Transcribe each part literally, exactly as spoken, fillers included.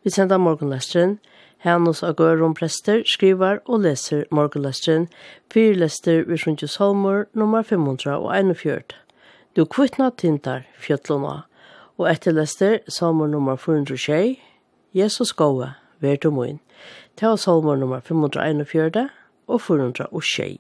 Vi sender morgenlesteren. Hannes og Gøron prester skriver og leser morgenlesteren. Fyrlester ved Sjøntjus Holmor nummer fem hundre og enogfjørt. Du kvittna tintar fjøtlåna. Og etterlester salmer nummer fire hundre og tjei. Jesus gåe, vær du min. Det var salmer nummer fem hundre og enogfjørt og fire hundre og tjei.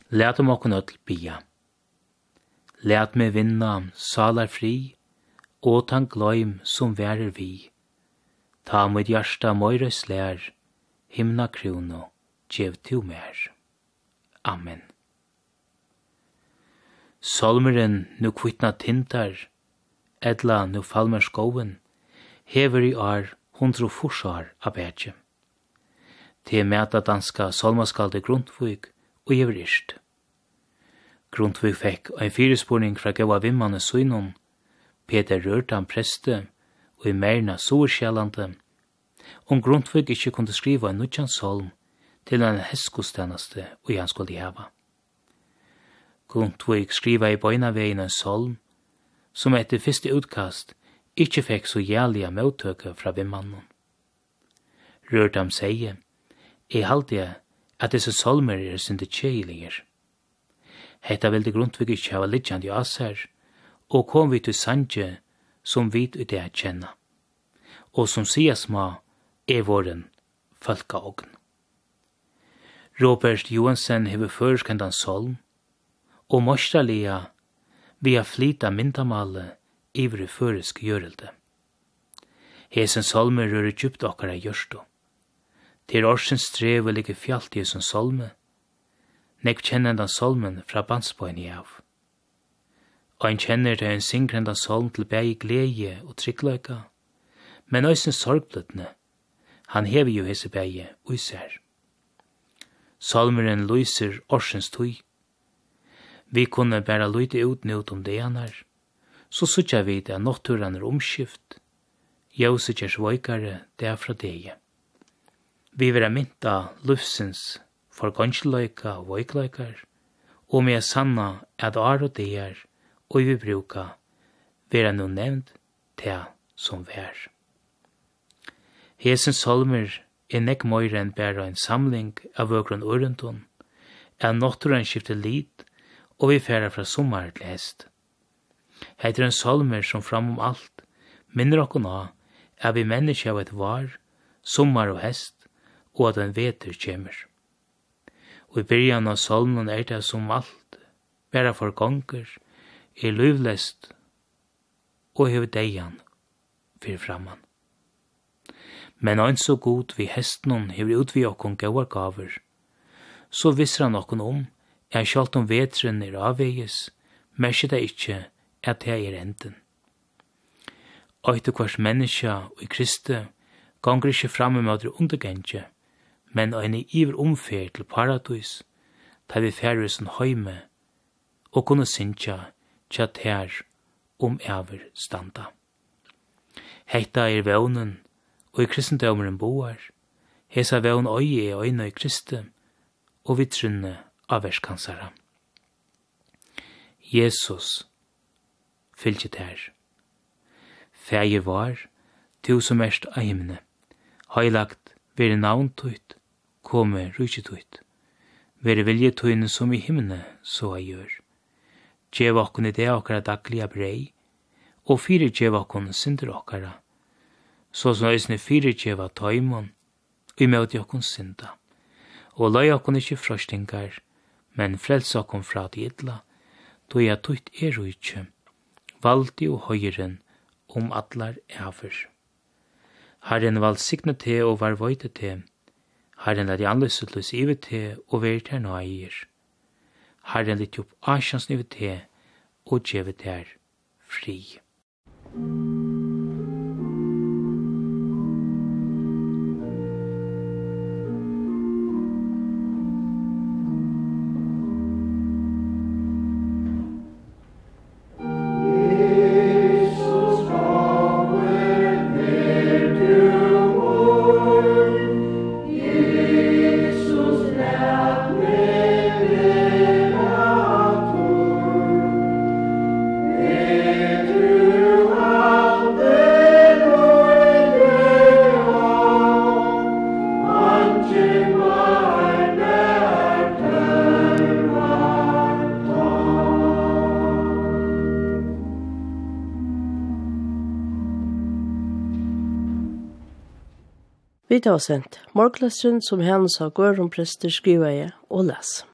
Læt om okkun öll bia. Læt meg vinna salar fri, og tan gløym som værer vi. Ta mitt hjärsta møyre slær, himna krono, gjev tu mer. Amen. Solmeren nu kvittna tintar, edla nu falmer skoven, hever i ar hundru forsar av bætje. Te mæta danska solmaskalde Grundtvig og hever irst. Grundtvig fekk ein fyrespurning fra gaua vimmane søynon, Peter Rørtan preste og i merna Sorsjælande, om Grundtvig ikkje kunne skriva en nutjan solm til en hestkostjeneste og han skulle heva. Grundtvig skriva i bøynavegin en solm, som etter fyrste utkast ikkje fekk så jævliga mottøke fra vimmannen. Rørtam sier, jeg halte at disse solmer er sinde tjeiligere. Hetta vildi Grundtvig ikkje hava lidjandi i asher, og kom vi til sanje som vi ut det kjenna, og som sies ma er våren folkaogn. Robert Johansen hever førskendan solm, og morstalia vi har flyta myndamale ivre føresk gjørelde. Hesen solmer rører djupt okkara gjørsto. Til orsens strev ligger fjalt i som solme, nek kjennedan solmen fra bandspoen i av. Og ein kjenner til en syngrenda solm til bægi glede og tryggløyka, men òsens sorgbløtne, han hever jo hese bægi uiser. Solmeren lyser orsens tøy. Vi kunne bæra lyte ut nyt om det han er, så sutja vi det at nokturan er omskift, jøse kjers voikare det fra det. Vi vil ha mynta lufsens for gongsløyka og voikløykar, og med sanna at ar og det er, og vi bruka vera nu nevnt det som vær. Hesen solmer er nek møyre enn bæra en samling av vøkron urentun, er nokturan skifte lit, og vi færa fra sommar til hest. Heiter en solmer som fram om alt, minner okkon av at vi menneske av et var, sommar og hest, og at en veter kjemmer. Og i byrjan av solmen er det som alt, bæra for gonger, er løvlest, og hever deian fyrir framman. Men ein så god vi hesten hever utvi okkon gauar gaver, så visser han okkon om, er sjalt om vetren er avveges, merker det ikkje at det er enden. Øyte kvars menneska og i Kristi gonger ikkje framme med det undergengje, men ein er iver omfer til paradis, da vi færre som høyme, og kunne synsja tja ter om ever standa. Hetta er vevnen, og i kristendomeren boar, hesa vevn øye er øyne i Kristi, og vi trunne av verskansara. Jesus, fylgje ter. Fægir var, tu som erst av himne, heilagt vere navn tøyt, komme rujtje tøyt, vere vilje tøyne som i himne, så jeg gjør. Gjev okkon i det okkara daglige brei, og fire gjev okkon synder okkara, så som øysne fire gjeva tøymon, og i møte okkon synda. Og løy okkon ikkje frostingar, men frels okkon fra de idla, då jeg tøyt er rujtje, valdi og høyren om atlar efer. Herren valg signe te og var vøyte te, Herren lad i anløsutløs ive te og ver ter nøyer. Herren litt opp asjans nive te og djeve ter fri. Vi tar sendt Morgenløseren som hennes av Gørum prester skriver jeg og les.